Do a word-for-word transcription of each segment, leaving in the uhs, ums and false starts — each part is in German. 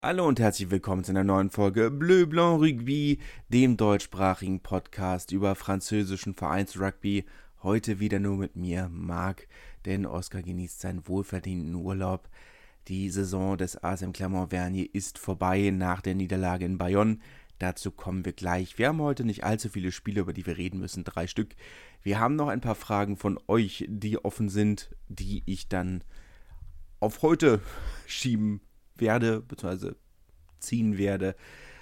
Hallo und herzlich willkommen zu einer neuen Folge Bleu Blanc Rugby, dem deutschsprachigen Podcast über französischen Vereinsrugby. Heute wieder nur mit mir, Marc, denn Oscar genießt seinen wohlverdienten Urlaub. Die Saison des A S M Clermont-Vernier ist vorbei nach der Niederlage in Bayonne. Dazu kommen wir gleich. Wir haben heute nicht allzu viele Spiele, über die wir reden müssen, drei Stück. Wir haben noch ein paar Fragen von euch, die offen sind, die ich dann auf heute schieben werde, beziehungsweise ziehen werde.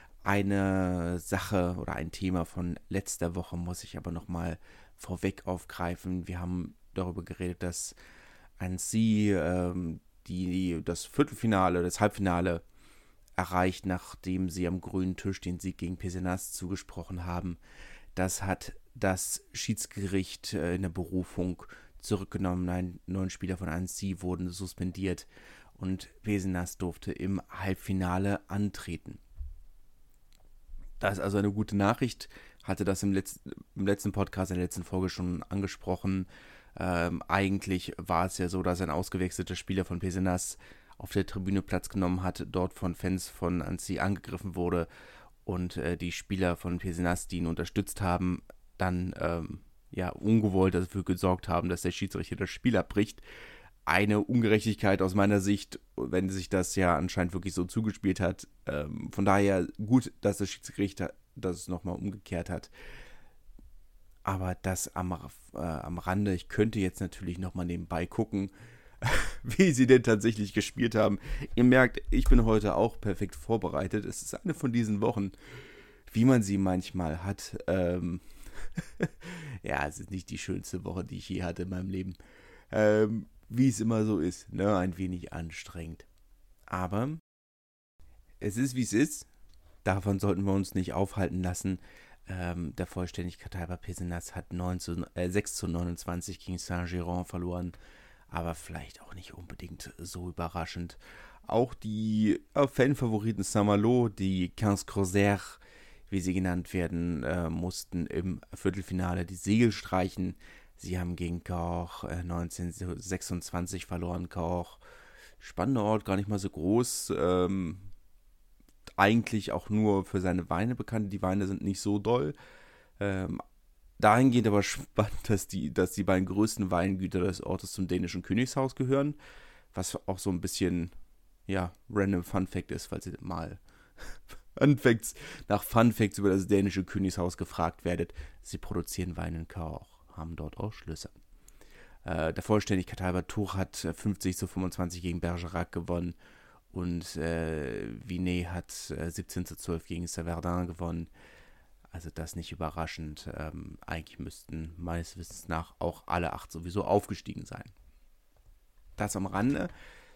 Eine Sache oder ein Thema von letzter Woche muss ich aber nochmal vorweg aufgreifen. Wir haben darüber geredet, dass Annecy ähm, die, das Viertelfinale, das Halbfinale erreicht, nachdem sie am grünen Tisch den Sieg gegen Pézenas zugesprochen haben. Das hat das Schiedsgericht äh, in der Berufung zurückgenommen. Nein, neun Spieler von Annecy wurden suspendiert und Pézenas durfte im Halbfinale antreten. Das ist also eine gute Nachricht. Hatte das im, Letz- im letzten Podcast, in der letzten Folge schon angesprochen. Ähm, eigentlich war es ja so, dass ein ausgewechselter Spieler von Pézenas auf der Tribüne Platz genommen hat, dort von Fans von Annecy angegriffen wurde und äh, die Spieler von Pézenas, die ihn unterstützt haben, dann ähm, ja ungewollt dafür gesorgt haben, dass der Schiedsrichter das Spiel abbricht. Eine Ungerechtigkeit aus meiner Sicht, wenn sich das ja anscheinend wirklich so zugespielt hat. Ähm, von daher gut, dass das Schiedsgericht das nochmal umgekehrt hat. Aber das am, äh, am Rande, ich könnte jetzt natürlich nochmal nebenbei gucken, wie sie denn tatsächlich gespielt haben. Ihr merkt, ich bin heute auch perfekt vorbereitet. Es ist eine von diesen Wochen, wie man sie manchmal hat. Ähm ja, es ist nicht die schönste Woche, die ich je hatte in meinem Leben. Ähm, wie es immer so ist, ne? Ein wenig anstrengend. Aber es ist, wie es ist. Davon sollten wir uns nicht aufhalten lassen. Ähm, der Vollständigkeit halber, Pézenas hat neun zu, äh, sechs zu neunundzwanzig gegen Saint-Girons verloren. Aber vielleicht auch nicht unbedingt so überraschend. Auch die äh, Fanfavoriten Saint-Malo, die quinze Corsaires, wie sie genannt werden, äh, mussten im Viertelfinale die Segel streichen. Sie haben gegen Cahors äh, neunzehnhundertsechsundzwanzig verloren. Cahors, spannender Ort, gar nicht mal so groß. Ähm, eigentlich auch nur für seine Weine bekannt. Die Weine sind nicht so doll. Ähm, dahingehend aber spannend, dass die, dass die beiden größten Weingüter des Ortes zum dänischen Königshaus gehören. Was auch so ein bisschen, ja, random Fun Fact ist, falls ihr mal Fun Facts, nach Fun Facts über das dänische Königshaus gefragt werdet. Sie produzieren Wein in Cahors, haben dort auch Schlösser. Äh, der Vollständigkeit halber, Tours hat fünfzig zu fünfundzwanzig gegen Bergerac gewonnen und äh, Vinay hat äh, siebzehn zu zwölf gegen Saverdin gewonnen. Also das nicht überraschend. Ähm, eigentlich müssten meines Wissens nach auch alle acht sowieso aufgestiegen sein. Das am Rande.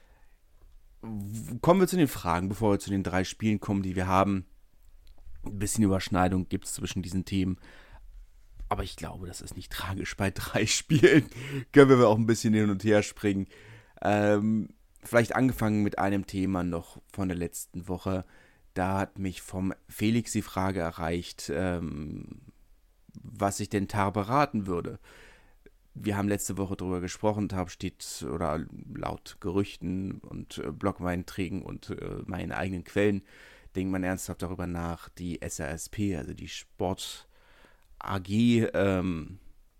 Kommen wir zu den Fragen, bevor wir zu den drei Spielen kommen, die wir haben. Ein bisschen Überschneidung gibt es zwischen diesen Themen. Aber ich glaube, das ist nicht tragisch. Bei drei Spielen können wir auch ein bisschen hin und her springen. Ähm, vielleicht angefangen mit einem Thema noch von der letzten Woche. Da hat mich vom Felix die Frage erreicht, ähm, was ich denn Tar beraten würde. Wir haben letzte Woche darüber gesprochen. Tar steht, oder laut Gerüchten und äh, Blog-Einträgen und äh, meinen eigenen Quellen, denkt man ernsthaft darüber nach, die S R S P, also die Sport A G, ähm,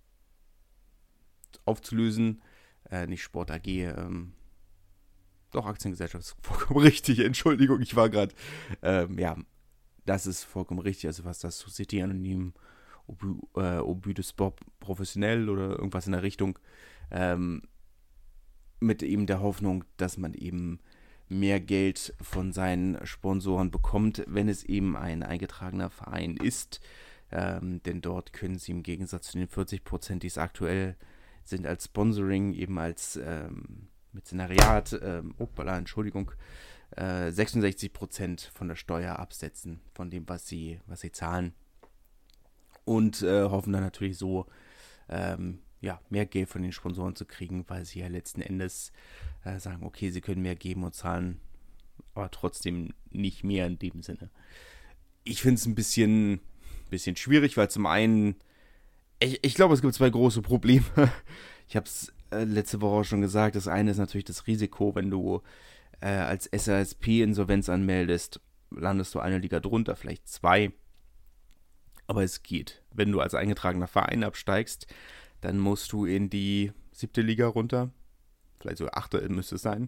aufzulösen. Äh, nicht Sport A G, ähm, doch, Aktiengesellschaft ist vollkommen richtig. Entschuldigung, ich war gerade, ähm, ja, das ist vollkommen richtig. Also was das Société Anonyme Obus äh, de Sport professionell oder irgendwas in der Richtung, ähm, mit eben der Hoffnung, dass man eben mehr Geld von seinen Sponsoren bekommt, wenn es eben ein eingetragener Verein ist. Ähm, denn dort können sie im Gegensatz zu den vierzig Prozent, die es aktuell sind, als Sponsoring, eben als ähm, Mäzenariat, ähm, opala, Entschuldigung, äh, sechsundsechzig Prozent von der Steuer absetzen, von dem, was sie, was sie zahlen. Und äh, hoffen dann natürlich so, ähm, ja, mehr Geld von den Sponsoren zu kriegen, weil sie ja letzten Endes äh, sagen, okay, sie können mehr geben und zahlen, aber trotzdem nicht mehr in dem Sinne. Ich finde es ein bisschen, bisschen schwierig, weil zum einen, ich, ich glaube, es gibt zwei große Probleme. Ich habe es äh, letzte Woche auch schon gesagt. Das eine ist natürlich das Risiko, wenn du äh, als S A S P Insolvenz anmeldest, landest du eine Liga drunter, vielleicht zwei. Aber es geht. Wenn du als eingetragener Verein absteigst, dann musst du in die siebte Liga runter. Vielleicht sogar achte müsste es sein.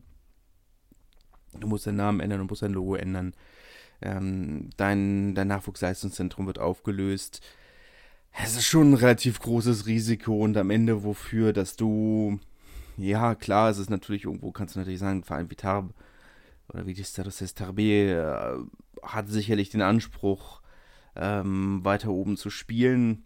Du musst deinen Namen ändern, du musst dein Logo ändern. Ähm, dein, dein Nachwuchsleistungszentrum wird aufgelöst. Es ist schon ein relativ großes Risiko und am Ende wofür, dass du, ja klar, es ist natürlich irgendwo, kannst du natürlich sagen, ein Verein wie Tarbes oder wie die Stade Tarbes äh, hat sicherlich den Anspruch, ähm, weiter oben zu spielen.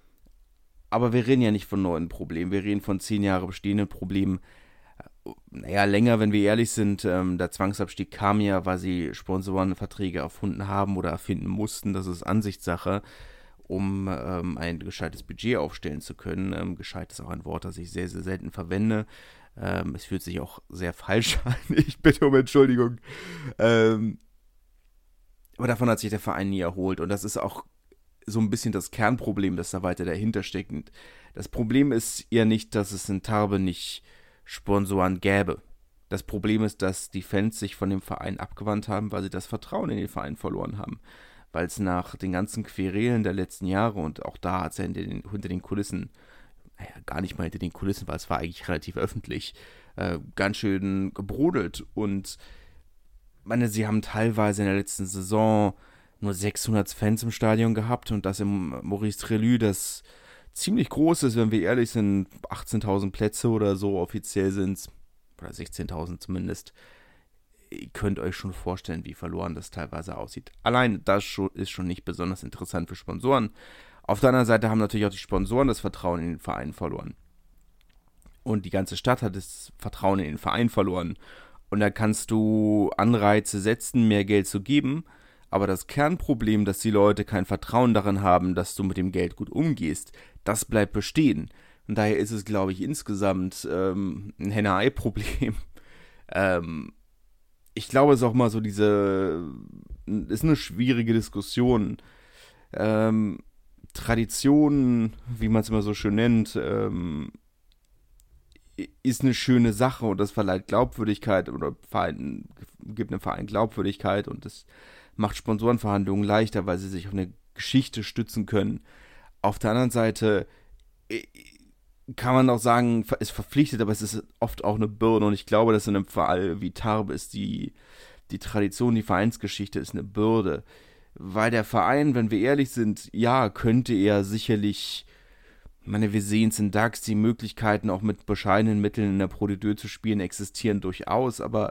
Aber wir reden ja nicht von neuen Problemen, wir reden von zehn Jahre bestehenden Problemen. Naja, länger, wenn wir ehrlich sind, ähm, der Zwangsabstieg kam ja, weil sie Sponsorenverträge erfunden haben oder erfinden mussten. Das ist Ansichtssache, um ähm, ein gescheites Budget aufstellen zu können. Ähm, gescheit ist auch ein Wort, das ich sehr, sehr selten verwende. Ähm, es fühlt sich auch sehr falsch an. Ich bitte um Entschuldigung. Ähm, aber davon hat sich der Verein nie erholt. Und das ist auch so ein bisschen das Kernproblem, das da weiter dahinter steckt. Das Problem ist ja nicht, dass es in Tarbes nicht Sponsoren gäbe. Das Problem ist, dass die Fans sich von dem Verein abgewandt haben, weil sie das Vertrauen in den Verein verloren haben. Weil es nach den ganzen Querelen der letzten Jahre, und auch da hat es ja hinter den, hinter den Kulissen, naja, gar nicht mal hinter den Kulissen, weil es war eigentlich relativ öffentlich, äh, ganz schön gebrodelt. Und ich meine, sie haben teilweise in der letzten Saison nur sechshundert Fans im Stadion gehabt und das im Maurice Trélu, das ziemlich groß ist, wenn wir ehrlich sind, achtzehntausend Plätze oder so offiziell sind es, oder sechzehntausend zumindest. Ihr könnt euch schon vorstellen, wie verloren das teilweise aussieht. Allein das ist schon nicht besonders interessant für Sponsoren. Auf der anderen Seite haben natürlich auch die Sponsoren das Vertrauen in den Verein verloren. Und die ganze Stadt hat das Vertrauen in den Verein verloren. Und da kannst du Anreize setzen, mehr Geld zu geben. Aber das Kernproblem, dass die Leute kein Vertrauen darin haben, dass du mit dem Geld gut umgehst, das bleibt bestehen. Und daher ist es, glaube ich, insgesamt ähm, ein Henne-Ei-Problem. ähm, ich glaube, es ist auch mal so diese, ist eine schwierige Diskussion. Ähm, Tradition, wie man es immer so schön nennt, ähm, ist eine schöne Sache und das verleiht Glaubwürdigkeit oder Verein, gibt einem Verein Glaubwürdigkeit und das macht Sponsorenverhandlungen leichter, weil sie sich auf eine Geschichte stützen können. Auf der anderen Seite kann man auch sagen, ist verpflichtet, aber es ist oft auch eine Bürde und ich glaube, dass in einem Fall wie Tarbes ist die, die Tradition, die Vereinsgeschichte ist eine Bürde, weil der Verein, wenn wir ehrlich sind, ja, könnte er sicherlich, ich meine, wir sehen es in DAX, die Möglichkeiten auch mit bescheidenen Mitteln in der Pro D deux zu spielen existieren durchaus, aber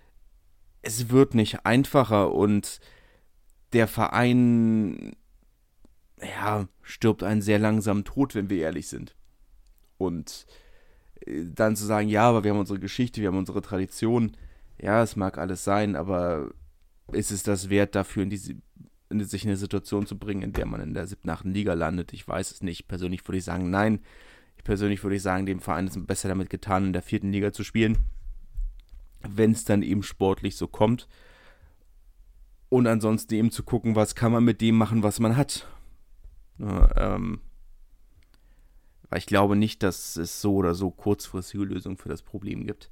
es wird nicht einfacher und der Verein, ja, stirbt einen sehr langsamen Tod, wenn wir ehrlich sind. Und dann zu sagen, ja, aber wir haben unsere Geschichte, wir haben unsere Tradition, ja, es mag alles sein, aber ist es das wert dafür, in diese, in sich in eine Situation zu bringen, in der man in der siebten, achten Liga landet? Ich weiß es nicht. Persönlich würde ich sagen, nein. Ich persönlich würde ich sagen, dem Verein ist es besser damit getan, in der vierten Liga zu spielen, wenn es dann eben sportlich so kommt. Und ansonsten eben zu gucken, was kann man mit dem machen, was man hat. Ja, ähm, weil ich glaube nicht, dass es so oder so kurzfristige Lösungen für das Problem gibt.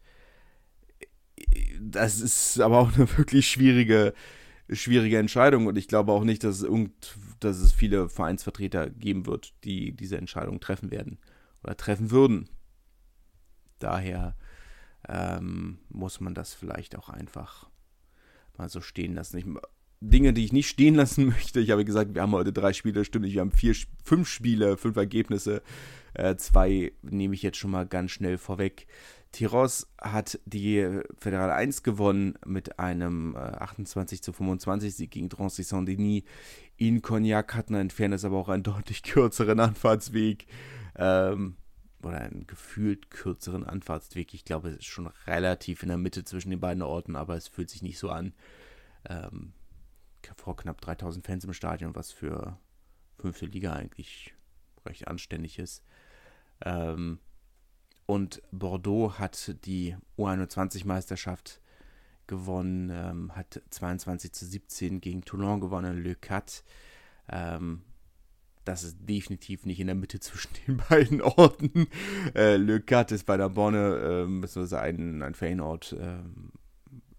Das ist aber auch eine wirklich schwierige, schwierige Entscheidung und ich glaube auch nicht, dass es, irgend, dass es viele Vereinsvertreter geben wird, die diese Entscheidung treffen werden oder treffen würden. Daher ähm, muss man das vielleicht auch einfach mal so stehen lassen. Ich, Dinge, die ich nicht stehen lassen möchte. Ich habe gesagt, wir haben heute drei Spiele, stimmt nicht, wir haben vier, fünf Spiele, fünf Ergebnisse. Äh, zwei nehme ich jetzt schon mal ganz schnell vorweg. Tyrosse hat die Fédérale eins gewonnen mit einem äh, achtundzwanzig zu fünfundzwanzig Sieg gegen Drancy Saint-Denis. In Cognac hatten entfernt ist aber auch einen deutlich kürzeren Anfahrtsweg. Ähm, oder einen gefühlt kürzeren Anfahrtsweg. Ich glaube, es ist schon relativ in der Mitte zwischen den beiden Orten, aber es fühlt sich nicht so an. Ähm, vor knapp dreitausend Fans im Stadion, was für fünfte Liga eigentlich recht anständig ist. Ähm, und Bordeaux hat die U einundzwanzig-Meisterschaft gewonnen, ähm, hat zweiundzwanzig zu siebzehn gegen Toulon gewonnen, Le Cat. Ähm, das ist definitiv nicht in der Mitte zwischen den beiden Orten. Äh, Le Cat ist bei der Borne, ähm, beziehungsweise ein, ein Ferienort, ähm,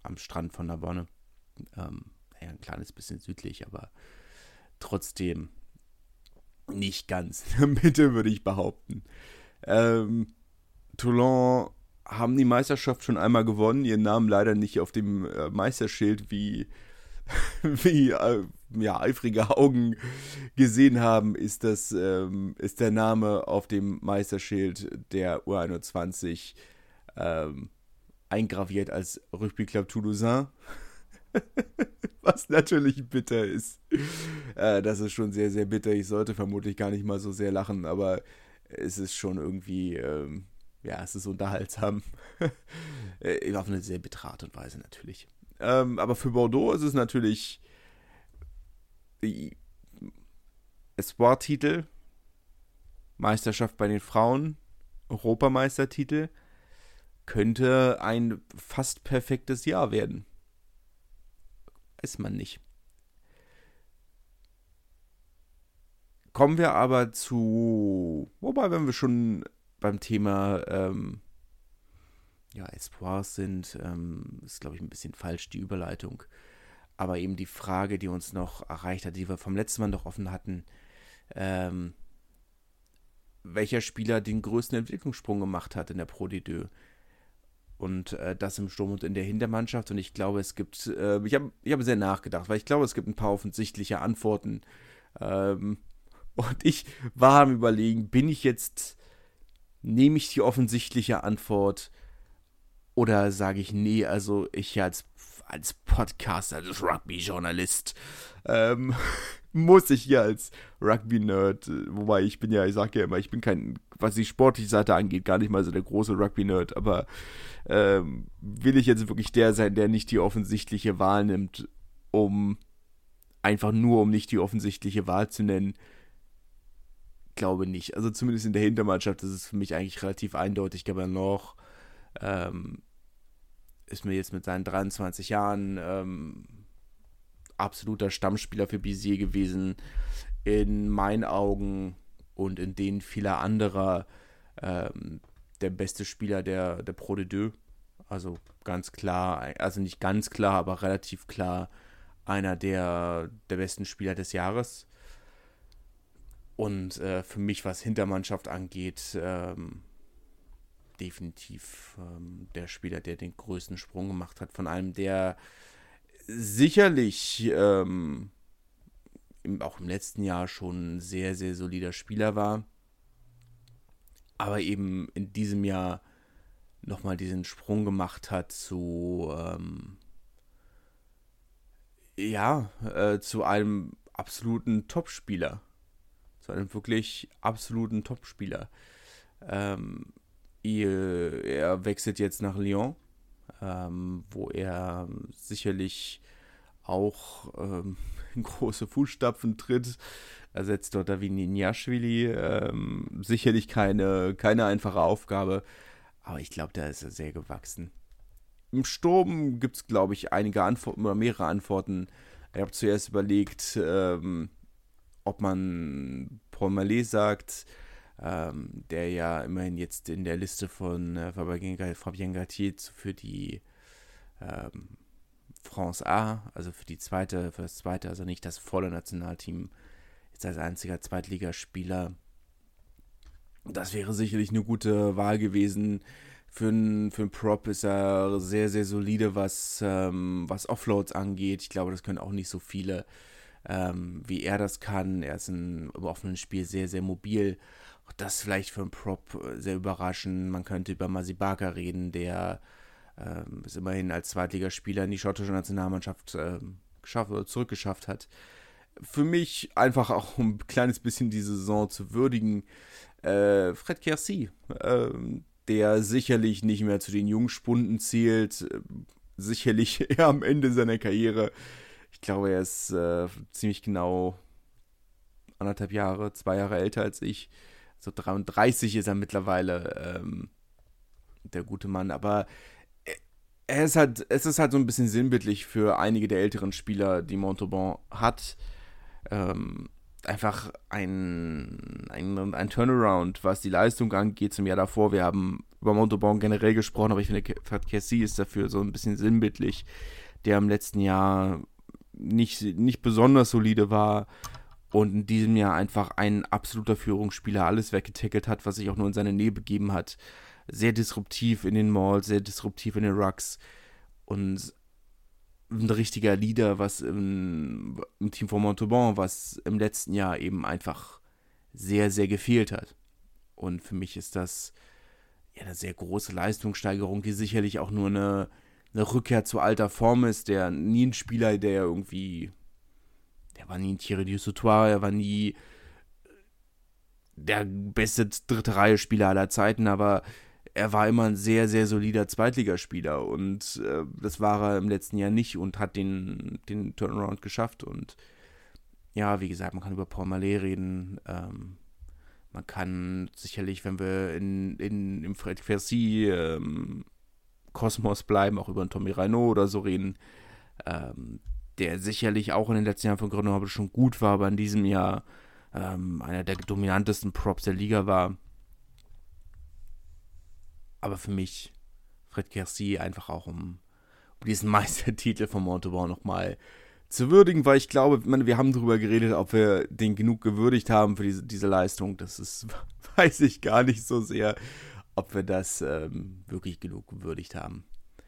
am Strand von Narbonne. Ähm, ja, ein kleines bisschen südlich, aber trotzdem nicht ganz in der Mitte, würde ich behaupten. Ähm, Toulon haben die Meisterschaft schon einmal gewonnen, ihren Namen leider nicht auf dem äh, Meisterschild, wie, wie äh, ja, eifrige Augen gesehen haben, ist, das, ähm, ist der Name auf dem Meisterschild der U einundzwanzig ähm, eingraviert als Rugby Club Toulousain. Was natürlich bitter ist. Äh, das ist schon sehr, sehr bitter. Ich sollte vermutlich gar nicht mal so sehr lachen, aber es ist schon irgendwie, ähm, ja, es ist unterhaltsam. äh, auf eine sehr bittere Art und Weise natürlich. Ähm, aber für Bordeaux ist es natürlich Espoir-Titel, Meisterschaft bei den Frauen, Europameistertitel, könnte ein fast perfektes Jahr werden. Weiß man nicht. Kommen wir aber zu, wobei, wenn wir schon beim Thema ähm, ja, Espoirs sind, ähm, ist, glaube ich, ein bisschen falsch, die Überleitung. Aber eben die Frage, die uns noch erreicht hat, die wir vom letzten Mal noch offen hatten, ähm, welcher Spieler den größten Entwicklungssprung gemacht hat in der Pro D deux. Und äh, das im Sturm und in der Hintermannschaft. Und ich glaube, es gibt, äh, ich habe ich hab sehr nachgedacht, weil ich glaube, es gibt ein paar offensichtliche Antworten. Ähm, und ich war am Überlegen, bin ich jetzt, nehme ich die offensichtliche Antwort oder sage ich, nee, also ich als, als Podcaster, als Rugby-Journalist, ähm, muss ich hier als Rugby-Nerd, wobei ich bin ja, ich sage ja immer, ich bin kein, was die sportliche Seite angeht, gar nicht mal so der große Rugby-Nerd, aber ähm, will ich jetzt wirklich der sein, der nicht die offensichtliche Wahl nimmt, um einfach nur, um nicht die offensichtliche Wahl zu nennen? Glaube nicht. Also zumindest in der Hintermannschaft ist es für mich eigentlich relativ eindeutig. Gabernor ähm, ist mir jetzt mit seinen dreiundzwanzig Jahren ähm, absoluter Stammspieler für Bizier gewesen. In meinen Augen und in denen vieler anderer ähm, der beste Spieler der, der Pro D deux. Also ganz klar, also nicht ganz klar, aber relativ klar einer der, der besten Spieler des Jahres. Und äh, für mich, was Hintermannschaft angeht, ähm, definitiv ähm, der Spieler, der den größten Sprung gemacht hat. Von einem, der sicherlich ähm, im, auch im letzten Jahr schon ein sehr, sehr solider Spieler war. Aber eben in diesem Jahr nochmal diesen Sprung gemacht hat zu, ähm, ja, äh, zu einem absoluten Topspieler. Zu einem wirklich absoluten Topspieler. Ähm, er wechselt jetzt nach Lyon, ähm, wo er sicherlich auch ähm, in große Fußstapfen tritt. Er setzt dort Davini Niashvili. Ähm, sicherlich keine, keine einfache Aufgabe, aber ich glaube, da ist er sehr gewachsen. Im Sturm gibt es, glaube ich, einige Antworten oder mehrere Antworten. Ich habe zuerst überlegt, ähm, ob man Paul Mallet sagt, ähm, der ja immerhin jetzt in der Liste von äh, Fabien Galtier für die ähm, France A, also für die zweite, für das zweite, also nicht das volle Nationalteam, ist als einziger Zweitligaspieler. Das wäre sicherlich eine gute Wahl gewesen. Für einen für Prop ist er sehr, sehr solide, was, ähm, was Offloads angeht. Ich glaube, das können auch nicht so viele, ähm, wie er das kann. Er ist in, im offenen Spiel sehr, sehr mobil. Auch das vielleicht für einen Prop sehr überraschend. Man könnte über Masibaka reden, der ähm, es immerhin als Zweitligaspieler in die schottische Nationalmannschaft ähm, geschafft oder zurückgeschafft hat. Für mich einfach auch um ein kleines bisschen die Saison zu würdigen, äh, Fred Quercy, äh, der sicherlich nicht mehr zu den Jungspunden zählt, äh, sicherlich eher am Ende seiner Karriere. Ich glaube, er ist äh, ziemlich genau anderthalb Jahre, zwei Jahre älter als ich. So dreiunddreißig ist er mittlerweile, ähm, der gute Mann. Aber er ist halt, es ist halt so ein bisschen sinnbildlich für einige der älteren Spieler, die Montauban hat. Ähm, einfach ein, ein, ein Turnaround, was die Leistung angeht zum Jahr davor. Wir haben über Montauban generell gesprochen, aber ich finde, Fred Kessy ist dafür so ein bisschen sinnbildlich, der im letzten Jahr nicht, nicht besonders solide war und in diesem Jahr einfach ein absoluter Führungsspieler alles weggetackelt hat, was sich auch nur in seine Nähe begeben hat. Sehr disruptiv in den Malls, sehr disruptiv in den Rucks und ein richtiger Leader, was im, im Team von Montauban, was im letzten Jahr eben einfach sehr, sehr gefehlt hat. Und für mich ist das ja eine sehr große Leistungssteigerung, die sicherlich auch nur eine, eine Rückkehr zu alter Form ist. Der nie ein Spieler, der irgendwie, der war nie ein Thierry du Sautoir, er war nie der beste dritte Reihe Spieler aller Zeiten, aber er war immer ein sehr, sehr solider Zweitligaspieler und äh, das war er im letzten Jahr nicht und hat den, den Turnaround geschafft. Und ja, wie gesagt, man kann über Paul Mallet reden, ähm, man kann sicherlich, wenn wir in, in, im Fred Kessy ähm, Kosmos bleiben, auch über einen Tommy Reynaud oder so reden, ähm, der sicherlich auch in den letzten Jahren von Grenoble schon gut war, aber in diesem Jahr ähm, einer der dominantesten Props der Liga war. Aber für mich Fred Kessy einfach auch, um, um diesen Meistertitel von Montauban nochmal zu würdigen, weil ich glaube, man, wir haben darüber geredet, ob wir den genug gewürdigt haben für diese, diese Leistung. Das ist, weiß ich gar nicht so sehr, ob wir das ähm, wirklich genug gewürdigt haben.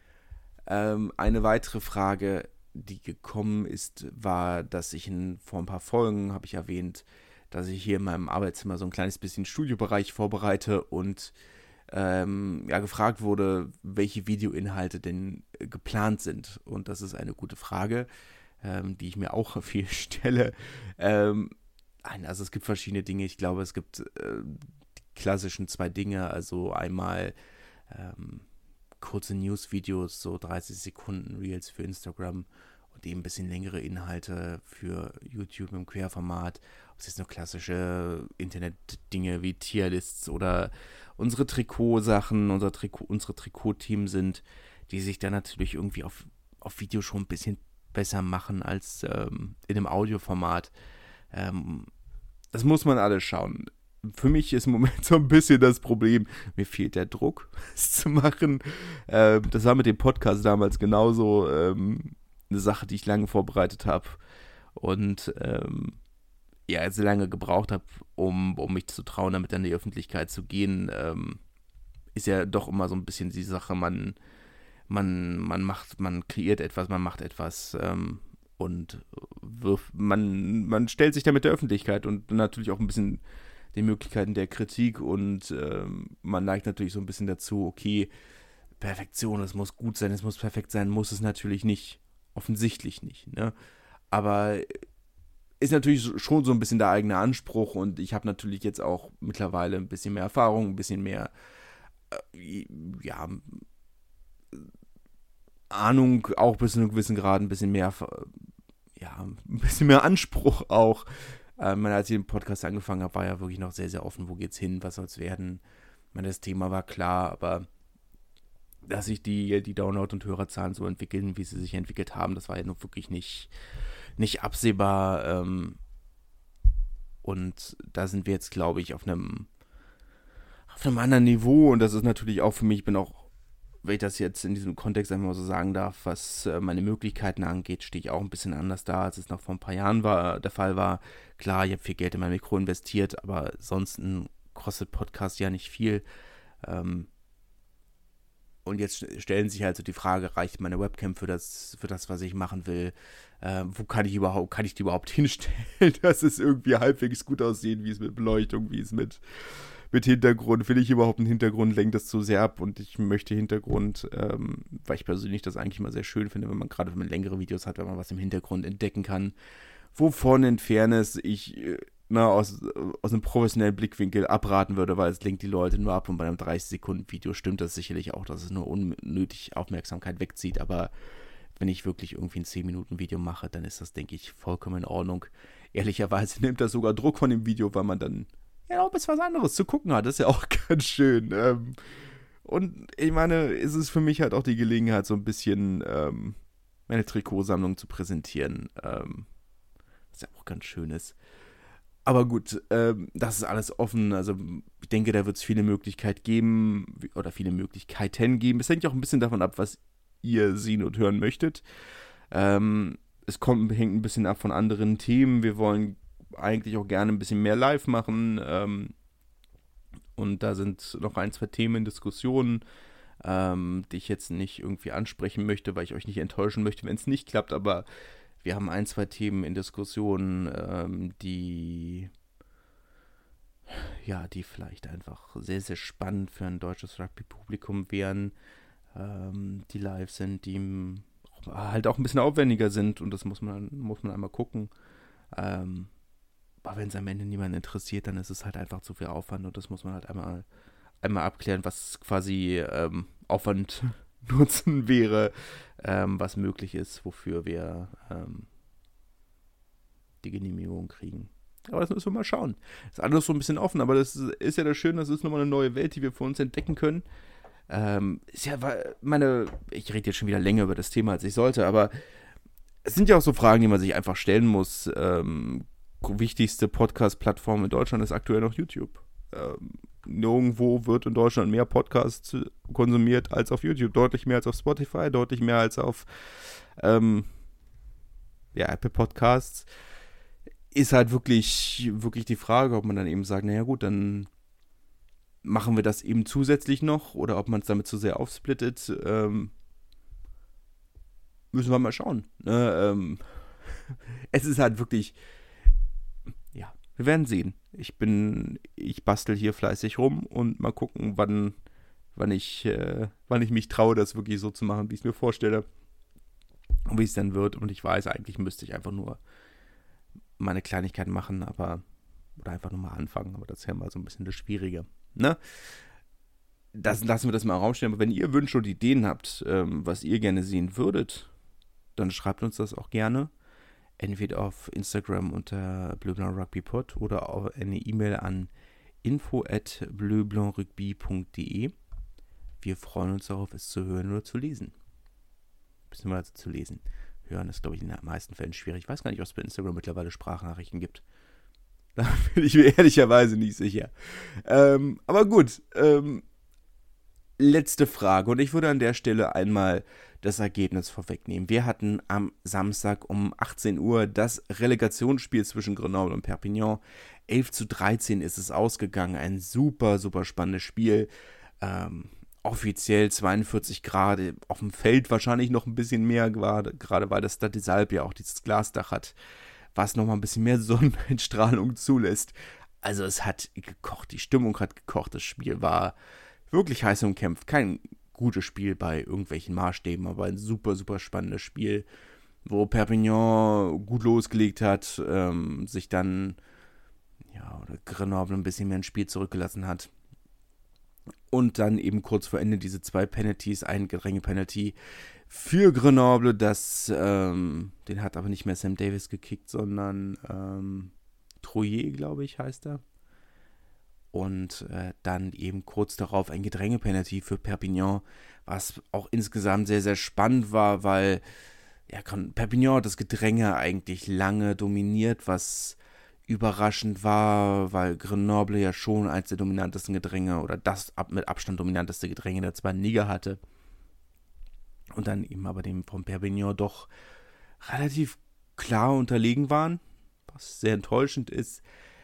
Ähm, eine weitere Frage, die gekommen ist, war, dass ich in, vor ein paar Folgen, habe ich erwähnt, dass ich hier in meinem Arbeitszimmer so ein kleines bisschen Studiobereich vorbereite und ähm, ja, gefragt wurde, welche Videoinhalte denn äh, geplant sind. Und das ist eine gute Frage, ähm, die ich mir auch viel stelle. Ähm, also es gibt verschiedene Dinge. Ich glaube, es gibt äh, die klassischen zwei Dinge. Also einmal ähm, kurze News-Videos, so dreißig Sekunden Reels für Instagram und eben ein bisschen längere Inhalte für YouTube im Querformat. Ob es jetzt noch klassische Internet-Dinge wie Tierlists oder unsere Trikotsachen, unser Trikot, unsere Trikot-Team sind, die sich dann natürlich irgendwie auf, auf Video schon ein bisschen besser machen als ähm, in dem Audioformat. Ähm, das muss man alles schauen. Für mich ist im Moment so ein bisschen das Problem, mir fehlt der Druck, es zu machen. Ähm, das war mit dem Podcast damals genauso ähm, eine Sache, die ich lange vorbereitet habe und ähm, ja, sehr lange gebraucht habe, um, um mich zu trauen, damit an die Öffentlichkeit zu gehen. Ähm, ist ja doch immer so ein bisschen die Sache, man, man, man macht, man kreiert etwas, man macht etwas ähm, und wirft, man, man stellt sich damit der Öffentlichkeit und natürlich auch ein bisschen die Möglichkeiten der Kritik und ähm, man neigt natürlich so ein bisschen dazu, okay, Perfektion, es muss gut sein, es muss perfekt sein, muss es natürlich nicht, offensichtlich nicht, ne? Aber ist natürlich schon so ein bisschen der eigene Anspruch und ich habe natürlich jetzt auch mittlerweile ein bisschen mehr Erfahrung, ein bisschen mehr äh, ja, Ahnung, auch bis zu einem gewissen Grad, ein bisschen mehr ja, ein bisschen mehr Anspruch auch. Ähm, als ich den Podcast angefangen habe, war ja wirklich noch sehr, sehr offen, wo geht's hin, was soll's werden. Ich meine, das Thema war klar, aber dass sich die, die Download- und Hörerzahlen so entwickeln, wie sie sich entwickelt haben, das war ja nun wirklich nicht, nicht absehbar. Ähm, und da sind wir jetzt, glaube ich, auf einem, auf einem anderen Niveau. Und das ist natürlich auch für mich, ich bin auch, wenn ich das jetzt in diesem Kontext einfach mal so sagen darf, was äh, meine Möglichkeiten angeht, stehe ich auch ein bisschen anders da, als es noch vor ein paar Jahren war, der Fall war. Klar, ich habe viel Geld in mein Mikro investiert, aber sonst kostet Podcast ja nicht viel. Ähm, und jetzt stellen sich halt so die Frage, reicht meine Webcam für das, für das, was ich machen will? Äh, wo kann ich überhaupt, kann ich die überhaupt hinstellen, dass es irgendwie halbwegs gut aussieht, wie es mit Beleuchtung, wie es mit mit Hintergrund, will ich überhaupt einen Hintergrund, lenkt das zu sehr ab und ich möchte Hintergrund, ähm, weil ich persönlich das eigentlich mal sehr schön finde, wenn man gerade, wenn man längere Videos hat, wenn man was im Hintergrund entdecken kann, wovon in Fairness ich äh, na, aus, aus einem professionellen Blickwinkel abraten würde, weil es lenkt die Leute nur ab und bei einem dreißig-Sekunden-Video stimmt das sicherlich auch, dass es nur unnötig Aufmerksamkeit wegzieht, aber wenn ich wirklich irgendwie ein zehn-Minuten-Video mache, dann ist das, denke ich, vollkommen in Ordnung. Ehrlicherweise nimmt das sogar Druck von dem Video, weil man dann ja auch ein bisschen was anderes zu gucken hat. Das ist ja auch ganz schön. Ähm, und ich meine, ist es für mich halt auch die Gelegenheit, so ein bisschen ähm, meine Trikotsammlung zu präsentieren. Ähm, was ja auch ganz schön ist. Aber gut, ähm, das ist alles offen. Also ich denke, da wird es viele Möglichkeiten geben oder viele Möglichkeiten geben. Es hängt ja auch ein bisschen davon ab, was ihr sehen und hören möchtet. Ähm, es kommt, hängt ein bisschen ab von anderen Themen. Wir wollen eigentlich auch gerne ein bisschen mehr live machen. Ähm, und da sind noch ein, zwei Themen in Diskussionen, ähm, die ich jetzt nicht irgendwie ansprechen möchte, weil ich euch nicht enttäuschen möchte, wenn es nicht klappt. Aber wir haben ein, zwei Themen in Diskussionen, ähm, die ja, die vielleicht einfach sehr, sehr spannend für ein deutsches Rugby-Publikum wären, ähm, die live sind, die m- halt auch ein bisschen aufwendiger sind und das muss man, muss man einmal gucken. Ähm, aber wenn es am Ende niemanden interessiert, dann ist es halt einfach zu viel Aufwand und das muss man halt einmal, einmal abklären, was quasi ähm, Aufwand Nutzen wäre, ähm, was möglich ist, wofür wir ähm, die Genehmigung kriegen. Aber das müssen wir mal schauen. Das ist alles so ein bisschen offen, aber das ist, ist ja das Schöne, das ist nochmal eine neue Welt, die wir für uns entdecken können. Ähm, ist ja, meine, ich rede jetzt schon wieder länger über das Thema, als ich sollte, aber es sind ja auch so Fragen, die man sich einfach stellen muss. Ähm, wichtigste Podcast-Plattform in Deutschland ist aktuell noch YouTube. Ähm, nirgendwo wird in Deutschland mehr Podcasts konsumiert als auf YouTube. Deutlich mehr als auf Spotify, deutlich mehr als auf ähm, ja, Apple Podcasts. Ist halt wirklich, wirklich die Frage, ob man dann eben sagt, naja gut, dann machen wir das eben zusätzlich noch oder ob man es damit zu sehr aufsplittet. Ähm, müssen wir mal schauen. Ne? Ähm, es ist halt wirklich, ja, wir werden sehen. Ich bin, ich bastel hier fleißig rum und mal gucken, wann, wann ich, äh, wann ich mich traue, das wirklich so zu machen, wie ich es mir vorstelle. Und wie es dann wird. Und ich weiß, eigentlich müsste ich einfach nur meine Kleinigkeiten machen, aber oder einfach nur mal anfangen, aber das ist ja mal so ein bisschen das Schwierige. Ne? Das lassen wir das mal im Raum stehen. Aber wenn ihr Wünsche und Ideen habt, ähm, was ihr gerne sehen würdet, dann schreibt uns das auch gerne. Entweder auf Instagram unter bleublanc-rugby-pod oder auch eine E-Mail an info at bleublanc-rugby punkt de. Wir freuen uns darauf, es zu hören oder zu lesen. Beziehungsweise zu lesen. Hören ist, glaube ich, in den meisten Fällen schwierig. Ich weiß gar nicht, ob es bei Instagram mittlerweile Sprachnachrichten gibt. Da bin ich mir ehrlicherweise nicht sicher. Ähm, aber gut, ähm, letzte Frage. Und ich würde an der Stelle einmal das Ergebnis vorwegnehmen. Wir hatten am Samstag um achtzehn Uhr das Relegationsspiel zwischen Grenoble und Perpignan. elf zu dreizehn ist es ausgegangen. Ein super, super spannendes Spiel. Ähm, offiziell zweiundvierzig Grad. Auf dem Feld wahrscheinlich noch ein bisschen mehr, gerade, gerade weil das Stade des Alpes ja auch dieses Glasdach hat, was nochmal ein bisschen mehr Sonnenstrahlung zulässt. Also es hat gekocht, die Stimmung hat gekocht. Das Spiel war wirklich heiß umkämpft. Kein gutes Spiel bei irgendwelchen Maßstäben, aber ein super, super spannendes Spiel, wo Perpignan gut losgelegt hat, ähm, sich dann, ja, oder Grenoble ein bisschen mehr ins Spiel zurückgelassen hat. Und dann eben kurz vor Ende diese zwei Penalties, ein Gedränge-Penalty für Grenoble, das, ähm, den hat aber nicht mehr Sam Davis gekickt, sondern ähm, Trouillet, glaube ich, heißt er. Und äh, dann eben kurz darauf ein Gedränge-Penalty für Perpignan, was auch insgesamt sehr, sehr spannend war, weil ja, Perpignan hat das Gedränge eigentlich lange dominiert, was überraschend war, weil Grenoble ja schon eins der dominantesten Gedränge oder das mit Abstand dominanteste Gedränge der zweiten Liga hatte. Und dann eben aber dem von Perpignan doch relativ klar unterlegen waren, was sehr enttäuschend ist.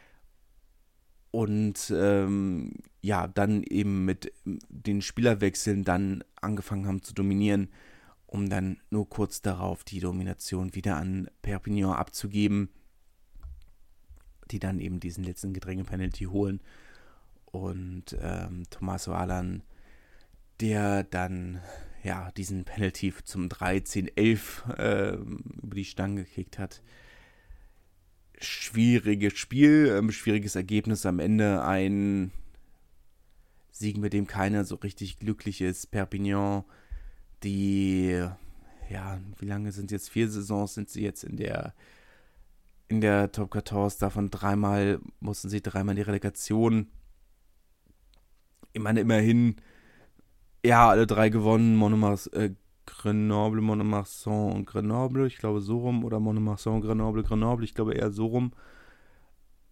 Und ähm, ja, dann eben mit den Spielerwechseln dann angefangen haben zu dominieren, um dann nur kurz darauf die Domination wieder an Perpignan abzugeben, die dann eben diesen letzten Gedränge-Penalty holen. Und ähm, Tommaso Alan, der dann ja diesen Penalty zum dreizehn elf äh, über die Stange gekickt hat. Schwieriges Spiel, ähm, schwieriges Ergebnis am Ende, ein Sieg, mit dem keiner so richtig glücklich ist. Perpignan, die, ja, wie lange sind es jetzt? Vier Saisons sind sie jetzt in der in der Top vierzehn, davon dreimal mussten sie dreimal in die Relegation. Ich meine, immerhin, ja, alle drei gewonnen, Monomarsan, äh, Grenoble, Monomarsan und Grenoble, ich glaube so rum, oder Monomarsan, Grenoble, Grenoble, ich glaube eher so rum.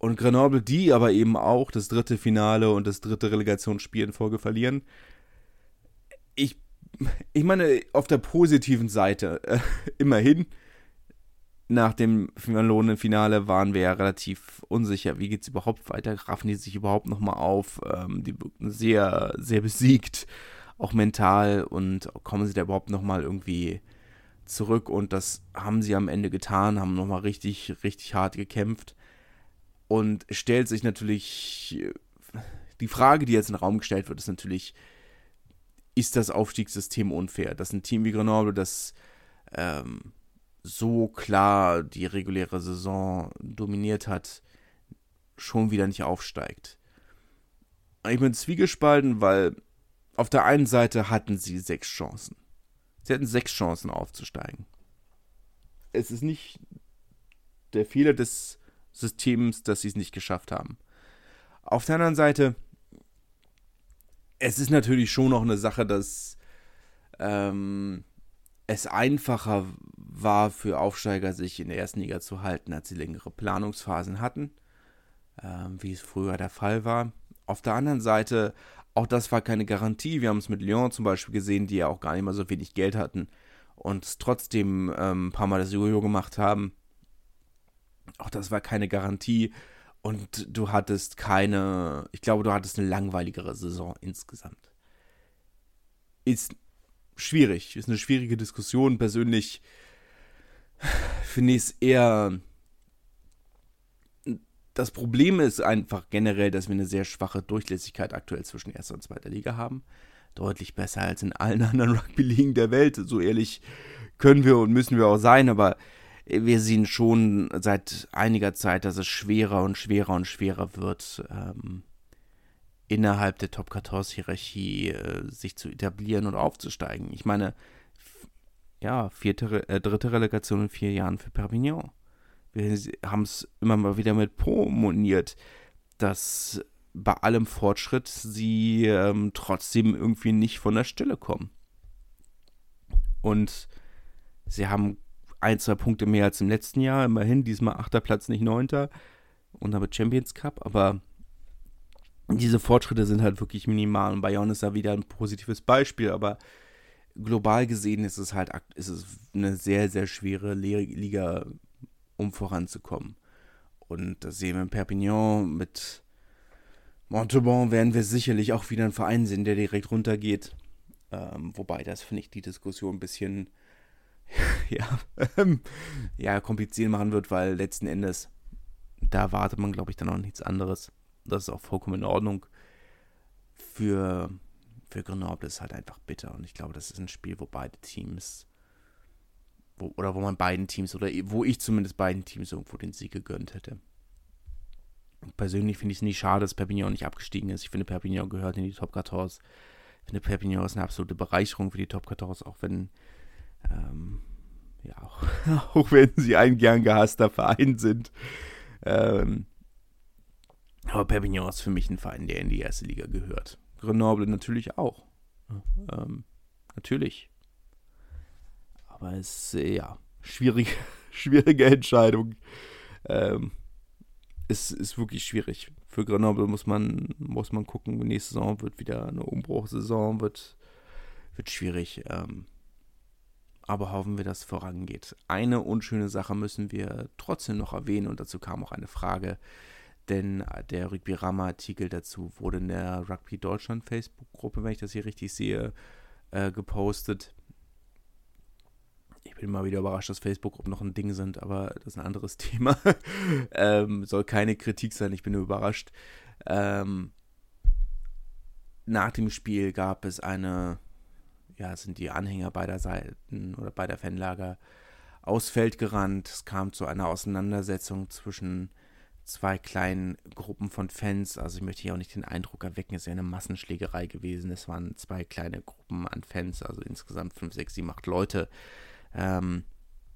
Und Grenoble, die aber eben auch das dritte Finale und das dritte Relegationsspiel in Folge verlieren. Ich, ich meine, auf der positiven Seite, äh, immerhin, nach dem verlorenen Finale waren wir ja relativ unsicher, wie geht es überhaupt weiter, raffen die sich überhaupt nochmal auf, ähm, die wirken sehr, sehr besiegt, auch mental, und kommen sie da überhaupt nochmal irgendwie zurück, und das haben sie am Ende getan, haben nochmal richtig, richtig hart gekämpft, und es stellt sich natürlich, die Frage, die jetzt in den Raum gestellt wird, ist natürlich, ist das Aufstiegssystem unfair, dass ein Team wie Grenoble, das ähm, so klar die reguläre Saison dominiert hat, schon wieder nicht aufsteigt. Ich bin zwiegespalten, weil auf der einen Seite hatten sie sechs Chancen. Sie hatten sechs Chancen aufzusteigen. Es ist nicht der Fehler des Systems, dass sie es nicht geschafft haben. Auf der anderen Seite, es ist natürlich schon noch eine Sache, dass ähm, es einfacher war für Aufsteiger, sich in der ersten Liga zu halten, als sie längere Planungsphasen hatten, ähm, wie es früher der Fall war. Auf der anderen Seite, auch das war keine Garantie. Wir haben es mit Lyon zum Beispiel gesehen, die ja auch gar nicht mal so wenig Geld hatten und trotzdem ähm, ein paar Mal das Jojo gemacht haben. Auch das war keine Garantie, und du hattest keine, ich glaube, du hattest eine langweiligere Saison insgesamt. Ist schwierig, ist eine schwierige Diskussion. Persönlich finde ich es eher, das Problem ist einfach generell, dass wir eine sehr schwache Durchlässigkeit aktuell zwischen erster und zweiter Liga haben. Deutlich besser als in allen anderen Rugby-Ligen der Welt. So ehrlich können wir und müssen wir auch sein, aber wir sehen schon seit einiger Zeit, dass es schwerer und schwerer und schwerer wird, ähm, innerhalb der Top vierzehn-Hierarchie äh, sich zu etablieren und aufzusteigen. Ich meine, f- ja, vierte, äh, dritte Relegation in vier Jahren für Perpignan. Wir haben es immer mal wieder mit promoniert, dass bei allem Fortschritt sie ähm, trotzdem irgendwie nicht von der Stelle kommen. Und sie haben ein, zwei Punkte mehr als im letzten Jahr, immerhin, diesmal achter Platz, nicht neunter, und damit Champions Cup, aber diese Fortschritte sind halt wirklich minimal, und Bayonne ist da wieder ein positives Beispiel, aber global gesehen ist es halt ist es eine sehr, sehr schwere Liga, um voranzukommen. Und das sehen wir in Perpignan. Mit Montauban werden wir sicherlich auch wieder einen Verein sehen, der direkt runtergeht. Ähm, wobei das, finde ich, die Diskussion ein bisschen ja, ähm, ja, kompliziert machen wird, weil letzten Endes, da erwartet man, glaube ich, dann auch nichts anderes. Das ist auch vollkommen in Ordnung. Für, für Grenoble ist halt einfach bitter, und ich glaube, das ist ein Spiel, wo beide Teams, wo, oder wo man beiden Teams, oder wo ich zumindest beiden Teams irgendwo den Sieg gegönnt hätte. Persönlich finde ich es nicht schade, dass Perpignan nicht abgestiegen ist. Ich finde, Perpignan gehört in die Top vierzehn. Ich finde, Perpignan ist eine absolute Bereicherung für die Top vierzehn, auch wenn ähm, ja, auch, auch wenn sie ein gern gehasster Verein sind. Ähm, aber Perpignan ist für mich ein Verein, der in die erste Liga gehört. Grenoble natürlich auch. Ähm, natürlich. Aber es ist, ja, schwierige, schwierige Entscheidung. Ähm, es ist wirklich schwierig. Für Grenoble muss man, muss man gucken, nächste Saison wird wieder eine Umbruchsaison, wird, wird schwierig. Ähm, aber hoffen wir, dass es vorangeht. Eine unschöne Sache müssen wir trotzdem noch erwähnen, und dazu kam auch eine Frage, denn der Rugby-Rama-Artikel dazu wurde in der Rugby Deutschland Facebook-Gruppe, wenn ich das hier richtig sehe, äh, gepostet. Ich bin mal wieder überrascht, dass Facebook-Gruppen noch ein Ding sind, aber das ist ein anderes Thema. ähm, soll keine Kritik sein, ich bin nur überrascht. Ähm, nach dem Spiel gab es eine, ja, sind die Anhänger beider Seiten oder beider Fanlager aus Feld gerannt. Es kam zu einer Auseinandersetzung zwischen zwei kleinen Gruppen von Fans. Also ich möchte hier auch nicht den Eindruck erwecken, es wäre eine Massenschlägerei gewesen. Es waren zwei kleine Gruppen an Fans, also insgesamt fünf, sechs, sieben, acht Leute, ähm,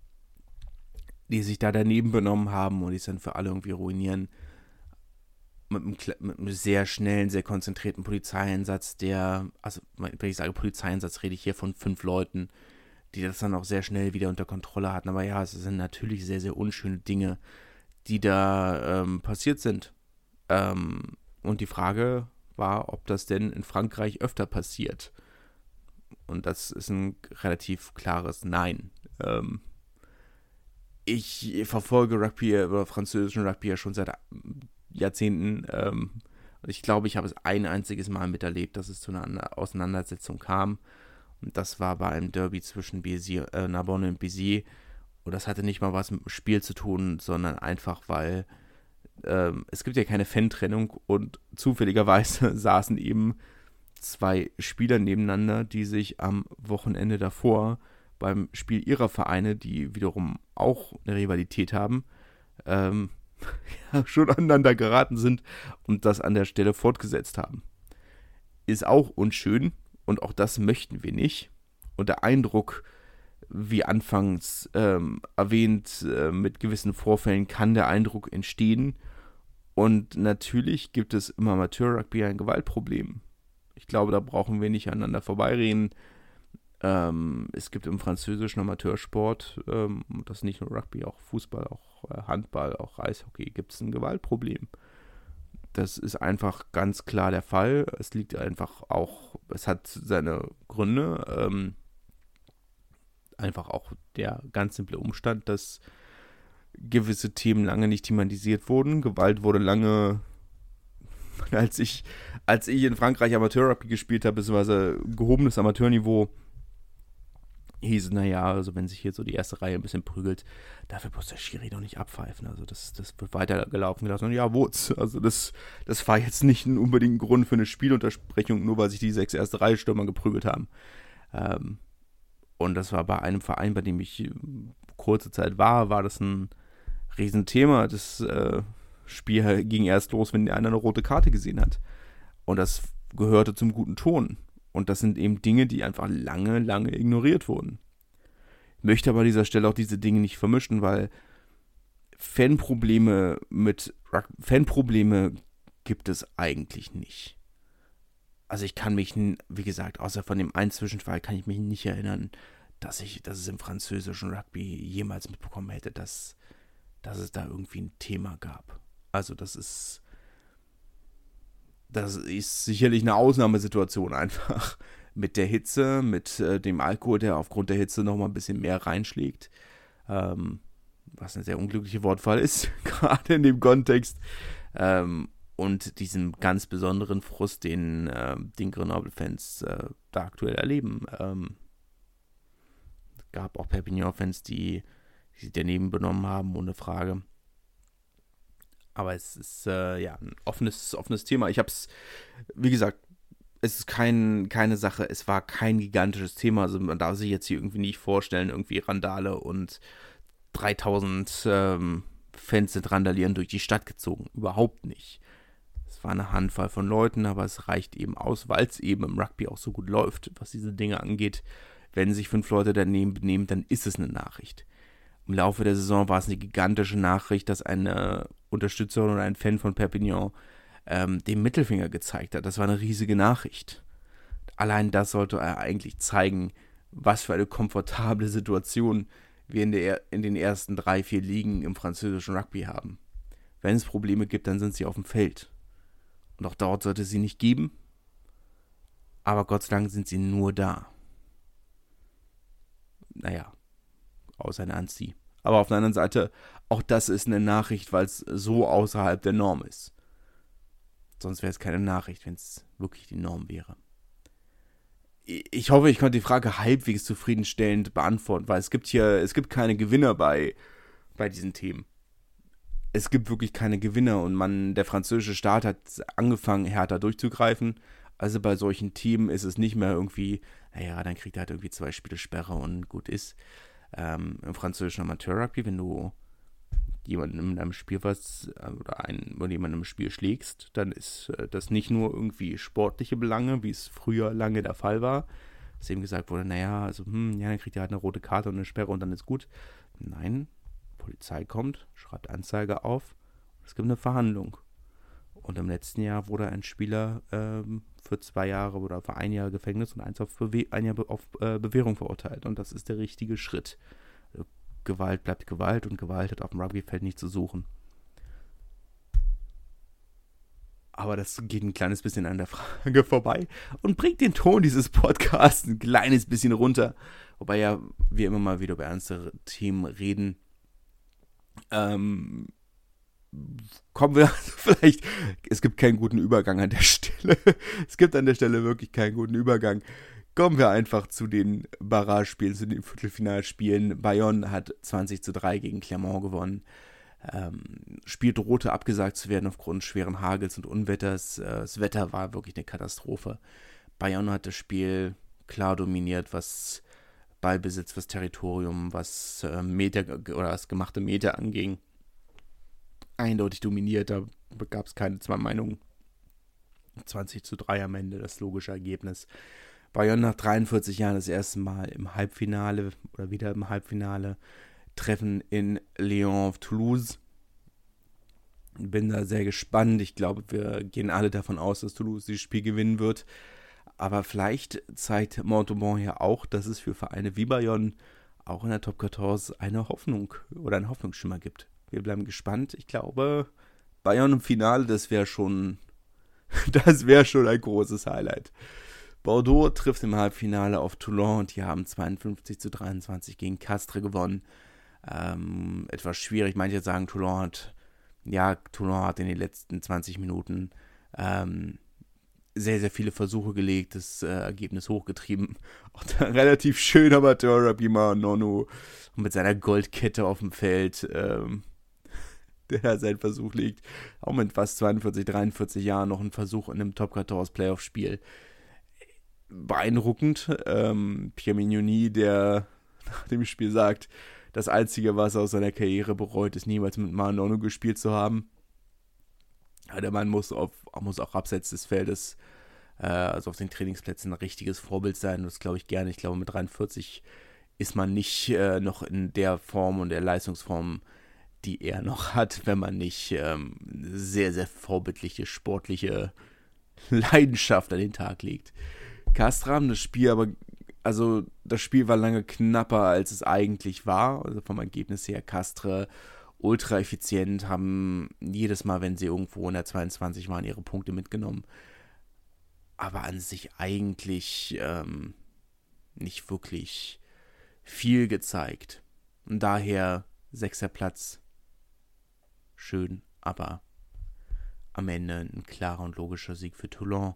die sich da daneben benommen haben und die es dann für alle irgendwie ruinieren. Mit einem, mit einem sehr schnellen, sehr konzentrierten Polizeieinsatz, der, also wenn ich sage Polizeieinsatz, rede ich hier von fünf Leuten, die das dann auch sehr schnell wieder unter Kontrolle hatten. Aber ja, es sind natürlich sehr, sehr unschöne Dinge, die da ähm, passiert sind. Ähm, und die Frage war, ob das denn in Frankreich öfter passiert. Und das ist ein relativ klares Nein. Ähm, ich verfolge Rugby oder französischen Rugby ja schon seit Jahrzehnten. Ähm, ich glaube, ich habe es ein einziges Mal miterlebt, dass es zu einer Auseinandersetzung kam. Und das war bei einem Derby zwischen Béziers, äh, Narbonne und Béziers. Und das hatte nicht mal was mit dem Spiel zu tun, sondern einfach, weil ähm, es gibt ja keine Fan-Trennung und zufälligerweise saßen eben zwei Spieler nebeneinander, die sich am Wochenende davor beim Spiel ihrer Vereine, die wiederum auch eine Rivalität haben, ähm, ja, schon aneinander geraten sind und das an der Stelle fortgesetzt haben. Ist auch unschön und auch das möchten wir nicht. Und der Eindruck, wie anfangs ähm, erwähnt, äh, mit gewissen Vorfällen kann der Eindruck entstehen. Und natürlich gibt es im Amateur-Rugby ein Gewaltproblem. Ich glaube, da brauchen wir nicht aneinander vorbeireden. Ähm, es gibt im französischen Amateursport, ähm, das ist nicht nur Rugby, auch Fußball, auch äh, Handball, auch Eishockey, gibt es ein Gewaltproblem. Das ist einfach ganz klar der Fall. Es liegt einfach auch, es hat seine Gründe. Ähm, einfach auch der ganz simple Umstand, dass gewisse Themen lange nicht thematisiert wurden. Gewalt wurde lange, als ich, als ich in Frankreich Amateur-Rugby gespielt habe, beziehungsweise gehobenes Amateurniveau, hieß es, naja, also wenn sich hier so die erste Reihe ein bisschen prügelt, dafür muss der Schiri doch nicht abpfeifen. Also das, das wird weitergelaufen gelassen. Und ja, wo's? Also das, das war jetzt nicht ein unbedingt Grund für eine Spieluntersprechung, nur weil sich die sechs erste Reihe Stürmer geprügelt haben. Ähm, und das war bei einem Verein, bei dem ich kurze Zeit war, war das ein Riesenthema. Das äh, Spiel ging erst los, wenn der eine eine rote Karte gesehen hat. Und das gehörte zum guten Ton. Und das sind eben Dinge, die einfach lange, lange ignoriert wurden. Ich möchte aber an dieser Stelle auch diese Dinge nicht vermischen, weil Fanprobleme mit Fanprobleme gibt es eigentlich nicht. Also ich kann mich, wie gesagt, außer von dem einen Zwischenfall kann ich mich nicht erinnern, dass ich, dass es im französischen Rugby jemals mitbekommen hätte, dass, dass es da irgendwie ein Thema gab. Also das ist, das ist sicherlich eine Ausnahmesituation einfach. Mit der Hitze, mit äh, dem Alkohol, der aufgrund der Hitze nochmal ein bisschen mehr reinschlägt. Ähm, was eine sehr unglückliche Wortwahl ist, gerade in dem Kontext. Ähm, und diesem ganz besonderen Frust, den, äh, den Grenoble-Fans äh, da aktuell erleben. Ähm, es gab auch Perpignan-Fans, die, die sich daneben benommen haben, ohne Frage. Aber es ist äh, ja ein offenes, offenes Thema. Ich habe es, wie gesagt, es ist kein, keine Sache, es war kein gigantisches Thema. Also man darf sich jetzt hier irgendwie nicht vorstellen, irgendwie Randale und dreitausend ähm, Fans sind randalieren durch die Stadt gezogen. Überhaupt nicht. Es war eine Handvoll von Leuten, aber es reicht eben aus, weil es eben im Rugby auch so gut läuft, was diese Dinge angeht. Wenn sich fünf Leute daneben benehmen, dann ist es eine Nachricht. Im Laufe der Saison war es eine gigantische Nachricht, dass eine Unterstützerin oder ein Fan von Perpignan ähm, den Mittelfinger gezeigt hat. Das war eine riesige Nachricht. Allein das sollte eigentlich zeigen, was für eine komfortable Situation wir in, der, in den ersten drei, vier Ligen im französischen Rugby haben. Wenn es Probleme gibt, dann sind sie auf dem Feld. Und auch dort sollte es sie nicht geben. Aber Gott sei Dank sind sie nur da. Naja, außer Nancy. Aber auf der anderen Seite, auch das ist eine Nachricht, weil es so außerhalb der Norm ist. Sonst wäre es keine Nachricht, wenn es wirklich die Norm wäre. Ich hoffe, ich konnte die Frage halbwegs zufriedenstellend beantworten, weil es gibt hier, es gibt keine Gewinner bei, bei diesen Themen. Es gibt wirklich keine Gewinner und man, der französische Staat hat angefangen, härter durchzugreifen. Also bei solchen Themen ist es nicht mehr irgendwie, naja, dann kriegt er halt irgendwie zwei Spiele Sperre und gut ist. Ähm, im französischen Amateur-Rugby, wenn du jemanden in einem Spiel was oder, einen, oder jemanden im Spiel schlägst, dann ist äh, das nicht nur irgendwie sportliche Belange, wie es früher lange der Fall war, dass eben gesagt wurde, naja, also, hm, ja, dann kriegt er halt eine rote Karte und eine Sperre und dann ist gut. Nein, Polizei kommt, schreibt Anzeige auf, es gibt eine Verhandlung. Und im letzten Jahr wurde ein Spieler ähm, für zwei Jahre oder für ein Jahr Gefängnis und eins auf, Bewe- ein Jahr Be- auf äh, Bewährung verurteilt. Und das ist der richtige Schritt. Gewalt bleibt Gewalt und Gewalt hat auf dem Rugbyfeld nicht zu suchen. Aber das geht ein kleines bisschen an der Frage vorbei und bringt den Ton dieses Podcasts ein kleines bisschen runter. Wobei ja wir immer mal wieder über ernstere Themen reden. Ähm, kommen wir also vielleicht, es gibt keinen guten Übergang an der Stelle. Es gibt an der Stelle wirklich keinen guten Übergang. Kommen wir einfach zu den Barrage-Spielen, zu den Viertelfinalspielen. Bayonne hat zwanzig zu drei gegen Clermont gewonnen. Ähm, Spiel drohte abgesagt zu werden aufgrund schweren Hagels und Unwetters. Äh, das Wetter war wirklich eine Katastrophe. Bayonne hat das Spiel klar dominiert, was Ballbesitz, was Territorium, was äh, Meter oder das gemachte Meter anging. Eindeutig dominiert, da gab es keine zwei Meinungen. zwanzig zu drei am Ende, das logische Ergebnis. Bayonne nach dreiundvierzig Jahren das erste Mal im Halbfinale oder wieder im Halbfinale. Treffen in Lyon auf Toulouse. Bin da sehr gespannt. Ich glaube, wir gehen alle davon aus, dass Toulouse dieses Spiel gewinnen wird. Aber vielleicht zeigt Montauban ja auch, dass es für Vereine wie Bayonne auch in der Top vierzehn eine Hoffnung oder einen Hoffnungsschimmer gibt. Wir bleiben gespannt. Ich glaube, Bayonne im Finale, das wäre schon, das wäre schon ein großes Highlight. Bordeaux trifft im Halbfinale auf Toulon und die haben zweiundfünfzig zu dreiundzwanzig gegen Castres gewonnen. Ähm, etwas schwierig. Manche sagen, Toulon hat, ja, Toulon hat in den letzten zwanzig Minuten ähm, sehr, sehr viele Versuche gelegt, das äh, Ergebnis hochgetrieben. Auch der relativ schön Amateur Rabima Nonu mit seiner Goldkette auf dem Feld, ähm, der da seinen Versuch legt. Auch mit fast zweiundvierzig, dreiundvierzig Jahren noch ein Versuch in einem Top vierzehn Playoff-Spiel. Beeindruckend. Ähm, Pierre Mignoni, der nach dem Spiel sagt, das Einzige, was er aus seiner Karriere bereut, ist niemals mit Manono gespielt zu haben. Ja, der Mann muss, auf, muss auch abseits des Feldes, äh, also auf den Trainingsplätzen, ein richtiges Vorbild sein. Das glaube ich gerne. Ich glaube, mit dreiundvierzig ist man nicht äh, noch in der Form und der Leistungsform, die er noch hat, wenn man nicht ähm, sehr, sehr vorbildliche, sportliche Leidenschaft an den Tag legt. Castres haben das Spiel aber, also das Spiel war lange knapper, als es eigentlich war, also vom Ergebnis her. Castres ultra effizient, haben jedes Mal, wenn sie irgendwo in der zweiundzwanzig waren, ihre Punkte mitgenommen. Aber an sich eigentlich ähm, nicht wirklich viel gezeigt. Und daher sechster Platz. Schön, aber am Ende ein klarer und logischer Sieg für Toulon,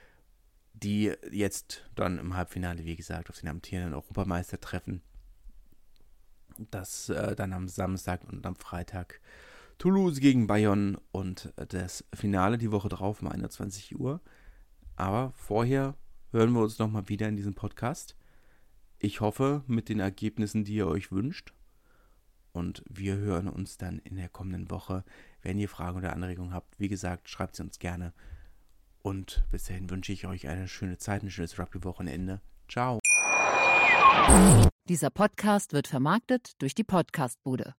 die jetzt dann im Halbfinale, wie gesagt, auf den amtierenden Europameister treffen. Das äh, dann am Samstag und am Freitag Toulouse gegen Bayonne und das Finale die Woche drauf um einundzwanzig Uhr. Aber vorher hören wir uns nochmal wieder in diesem Podcast. Ich hoffe, mit den Ergebnissen, die ihr euch wünscht. Und wir hören uns dann in der kommenden Woche. Wenn ihr Fragen oder Anregungen habt, wie gesagt, schreibt sie uns gerne. Und bis dahin wünsche ich euch eine schöne Zeit, ein schönes Rugby-Wochenende. Ciao. Dieser Podcast wird vermarktet durch die Podcast-Bude.